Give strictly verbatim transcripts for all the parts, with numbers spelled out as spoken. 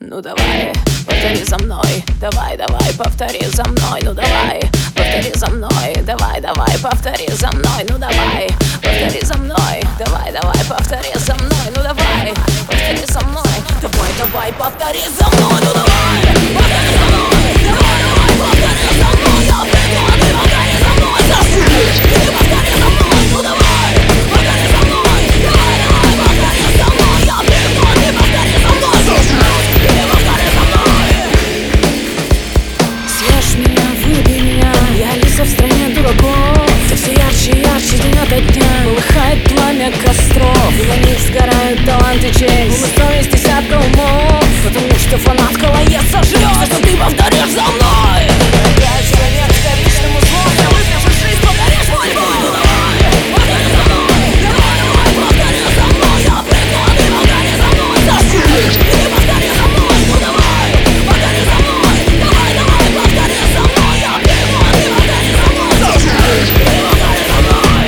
Ну давай, повтори за мной, давай, давай, повтори за мной, ну давай, повтори за мной, давай, давай, повтори за мной, ну давай, повтори за мной, давай, давай, повтори за мной, ну давай, повтори за мной, давай, давай, повтори за мной, ну давай, повтори за мной, давай, давай, повтори за мной, я приду, а ты повтори за мной, заснешь, ты повтори за мной, ну давай, повтори за мной, давай, давай, повтори за мной, я приду, а ты повтори за мной, заснешь. Съешь меня, выпей меня, я Алиса в стране дураков. Ты все ярче и ярче день ото дня, полыхает пламя костров, и на них сгорают талант и честь. Мы стоим десятка умов, потому что фанат колоед сожрет, что ты повторишь за мной. Опять человек с вторичным узлом, я выпьешь жизнь, повторишь мой бой. Повтори за мной, давай, давай, повтори за мной, я приду, а ты повтори за мной, заснешь, ты повтори за мной, ну давай, повтори за мной, давай, давай, повтори за мной, я приду, а ты повтори за мной, заснешь, ты повтори за мной.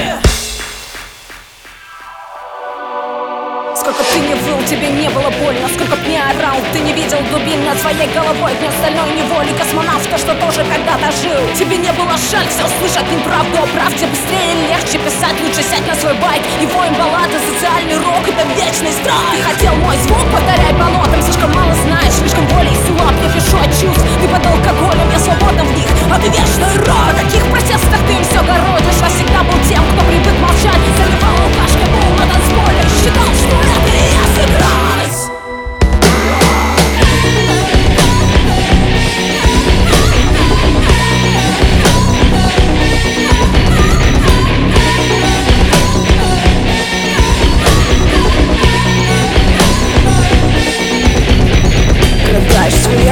Сколько ты не выл, тебе не было больно, сколько б не орал, ты не видел дубин над своей головой, дня стальной неволи космонавта, что тоже когда-то жил. Тебе не было жаль все слышать неправду о правде, быстрее и легче писать, лучше сядь на свой байк и воем баллады, социальный рок — это вечный страх. Ты хотел мой звук, повторяй по нотам.